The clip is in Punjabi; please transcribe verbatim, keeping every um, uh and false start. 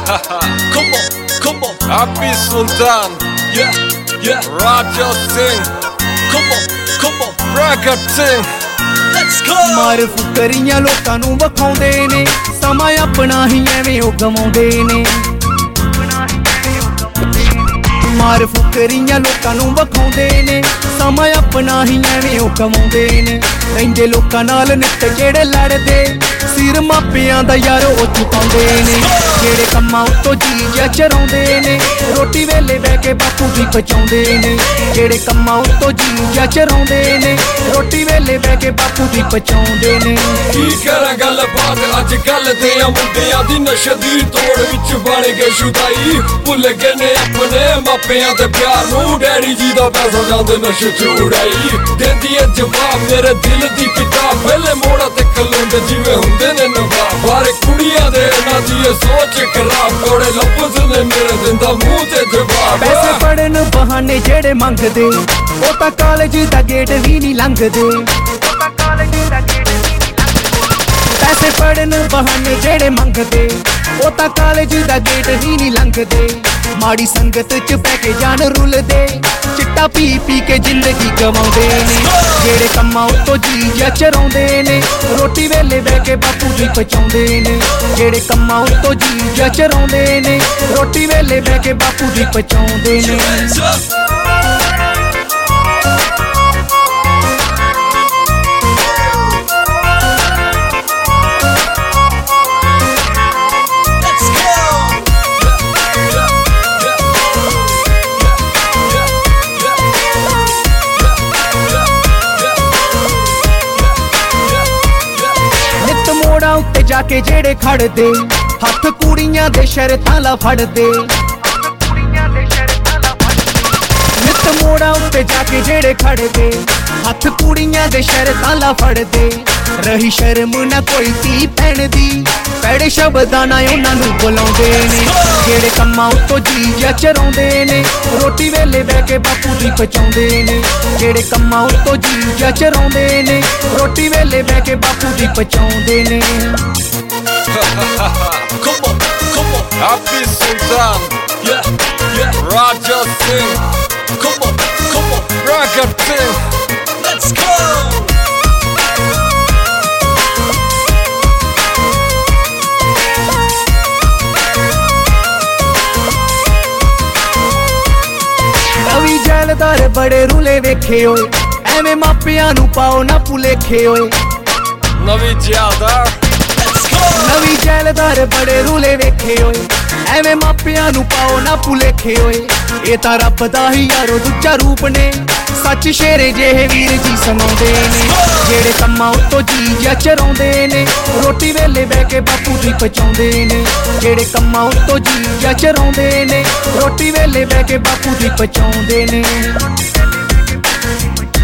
Come on, come on. Happy Sultan, Yeah, yeah. Raja Singh, Come on, come on. Pragat Singh. Let's go. ਮਾਰ ਫੁਕਰੀਆਂ ਲੋਕਾਂ ਨੂੰ ਵਿਖਾਉਂਦੇ ਨੇ, ਸਮਾਂ ਆਪਣਾ ਹੀ ਐਵੇਂ ਉਹ ਗਵਾਉਂਦੇ ਨੇ। ਮਾਰ ਫੁਕਰੀਆਂ ਲੋਕਾਂ ਨੂੰ ਵਿਖਾਉਂਦੇ ਨੇ, ਸਮਾਂ ਆਪਣਾ ਹੀ ਐਵੇਂ ਉਹ ਗਵਾਉਂਦੇ ਨੇ। ਰਹਿੰਦੇ ਲੋਕਾਂ ਨਾਲ ਨਿੱਤ ਜਿਹੜੇ ਲੜਦੇ, ਸਿਰ ਮਾਪਿਆਂ ਦਾ ਯਾਰ ਉਹ ਚੁਕਾਉਂਦੇ ਨੇ। ਜਿਹੜੇ ਕੰਮਾਂ ਉੱਤੋਂ ਜੀ ਚਰਾਉਂਦੇ ਨੇ, ਰੋਟੀ ਵੇਲੇ ਬਹਿ ਕੇ ਬਾਪੂ ਦੀ ਪਚਾਉਂਦੇ ਨੇ। ਜਿਹੜੇ ਕੰਮਾਂ ਉੱਤੋਂ ਜੀ ਚਰਾਉਂਦੇ ਨੇ, ਰੋਟੀ ਵੇਲੇ ਬਹਿ ਕੇ ਬਾਪੂ ਦੀ ਪਚਾਉਂਦੇ ਨੇ। ਕੀ ਕਰਾਂ ਗੱਲਬਾਤ ਅੱਜ ਕੱਲ ਦੇ ਮੁੰਡਿਆਂ ਦੀ, ਨਸ਼ੇ ਦੀ ਤੋੜ ਵਿੱਚ ਬਣ ਗਏ ਸ਼ੁਦਾਈ। ਭੁੱਲ ਗਏ ਨੇ ਆਪਣੇ ਮਾਪਿਆਂ ਦੇ ਪਿਆਰ ਨੂੰ, ਡੈਡੀ ਜੀ ਦਾ ਪੈਸਾ ਜਾਂਦੇ ਨਸ਼ੇ ਚ ਉਡਾਈ। ਦਿੰਦੀ ਏ ਜਵਾਬ ਮੇਰੇ ਦਿਲ ਦੀ ਕਿਤਾਬ, ਵੇਲੇ ਮੋੜਾ ਤੇ ਕਲੰਦ ਜਿਵੇਂ ਹੁੰਦੇ ਨੇ ਨਵਾਬ। ਬਾਰੇ ਕੁੜੀਆਂ ਦੇ ਇਹਨਾਂ ਦੀ ਇਹ ਸੋਚ ਖਰਾਬ, ਕੋੜੇ ਲਫ਼ਜ਼ ਨੇ ਮੇਰੇ ਦਿੰਦਾ ਮੂੰਹ ਤੇ ਜਵਾਬ। ਪੈਸੇ ਫੜਨ ਬਹਾਨੇ ਜਿਹੜੇ ਮੰਗਦੇ, ਉਹ ਤਾਂ ਕਾਲਜ ਦਾ ਗੇਟ ਵੀ ਨਹੀਂ ਲੰਘਦੇ। ਪੈਸੇ ਫੜਨ ਬਹਾਨੇ ਜਿਹੜੇ ਮੰਗਦੇ, ਉਹ ਤਾਂ ਕਾਲਜ ਦਾ ਗੇਟ ਹੀ ਨਹੀਂ ਲੰਘਦੇ। ਮਾੜੀ ਸੰਗਤ ਚ ਪੈ ਕੇ ਜਾਨ ਰੁਲਦੇ, ਚਿੱਟਾ ਪੀ ਪੀ ਕੇ ਜ਼ਿੰਦਗੀ ਗਵਾਉਂਦੇ ਨੇ। ਜਿਹੜੇ ਕੰਮਾਂ ਉੱਤੋਂ ਜੀ ਚਰਾਉਂਦੇ ਨੇ, ਰੋਟੀ ਵੇਲੇ ਬਹਿ ਕੇ ਬਾਪੂ ਦੀ ਪਚਾਉਂਦੇ ਨੇ। ਜਿਹੜੇ ਕੰਮਾਂ ਉੱਤੋਂ ਜੀ ਚਰਾਉਂਦੇ ਨੇ, ਰੋਟੀ ਵੇਲੇ ਬਹਿ ਕੇ ਬਾਪੂ ਦੀ ਪਚਾਉਂਦੇ ਨੇ। Hands up. Let's go. ਨਿੱਤ ਮੋੜਾਂ ਉੱਤੇ ਜਾ ਕੇ ਜਿਹੜੇ ਖੜਦੇ, ਹੱਥ ਕੁੜੀਆਂ ਦੇ ਸ਼ਰਤਾਂ ਲਾ ਫੜਦੇ। ਨਿੱਤ ਮੋੜਾਂ ਉੱਤੇ ਜਾ ਕੇ ਜਿਹੜੇ ਖੜਦੇ, ਹੱਥ ਕੁੜੀਆਂ ਦੇ ਸ਼ਰਤਾਂ ਲਾ ਫੜਦੇ। ਰਹੀ ਸ਼ਰਮ ਨਾ ਕੋਈ ਧੀ ਭੈਣ ਦੀ, ਭੈੜੇ ਸ਼ਬਦਾਂ ਨਾਲ ਉਹਨਾਂ ਨੂੰ ਬੁਲਾਉਂਦੇ ਨੇ। ਜਿਹੜੇ ਕੰਮਾਂ ਉੱਤੋਂ ਜੀ ਚਰਾਉਂਦੇ ਨੇ, ਰੋਟੀ ਵੇਲੇ ਬਹਿ ਕੇ ਬਾਪੂ ਦੀ ਪਚਾਉਂਦੇ ਨੇ। ਜਿਹੜੇ ਕੰਮਾਂ ਉੱਤੋਂ ਜੀ ਚਰਾਉਂਦੇ ਨੇ, ਰੋਟੀ ਵੇਲੇ ਬਹਿ ਕੇ ਬਾਪੂ ਦੀ ਪਚਾਉਂਦੇ ਨੇ। Come on, come on. Happy Sultan, Yeah, yeah. Raja Singh, Come on, come on. Pragat Singh. Let's go. ਨਵੀਂ ਜੈਲਦਾਰ ਬੜੇ ਰੁਲੇ ਵੇਖੇ ਓਏ, ਐਵੇਂ ਮਾਪਿਆਂ ਨੂੰ ਪਾਓ ਨਾ ਭੁਲੇਖੇ ਓਏ। ਨਵੀਂ ਜ਼ਿਆਦਾ Let's go. ਨਵੀਂ ਜੈਲਦਾਰ ਬੜੇ ਰੁਲੇ ਵੇਖੇ ਓਏ, ਐਵੇਂ ਮਾਪਿਆਂ ਨੂੰ ਪਾਓ ਨਾ ਭੁਲੇਖੇ ਓਏ। ਇਹ ਤਾਂ ਰੱਬ ਦਾ ਹੀ ਯਾਰੋ ਦੂਜਾ ਰੂਪ ਨੇ, ਸੱਚ ਸ਼ੇਰੇ ਜਿਹੇ ਵੀਰ ਜੀ ਸੁਣਾਉਂਦੇ ਨੇ। ਜਿਹੜੇ ਕੰਮਾਂ ਉੱਤੋਂ ਜੀ ਚਰਾਉਂਦੇ ਨੇ, ਰੋਟੀ ਵੇਲੇ ਬਹਿ ਕੇ ਬਾਪੂ ਦੀ ਪਚਾਉਂਦੇ ਨੇ। ਜਿਹੜੇ ਕੰਮਾਂ ਉੱਤੋਂ ਜੀ ਚਰਾਉਂਦੇ ਨੇ, ਰੋਟੀ ਵੇਲੇ ਬਹਿ ਕੇ ਬਾਪੂ ਦੀ ਪਚਾਉਂਦੇ ਨੇ।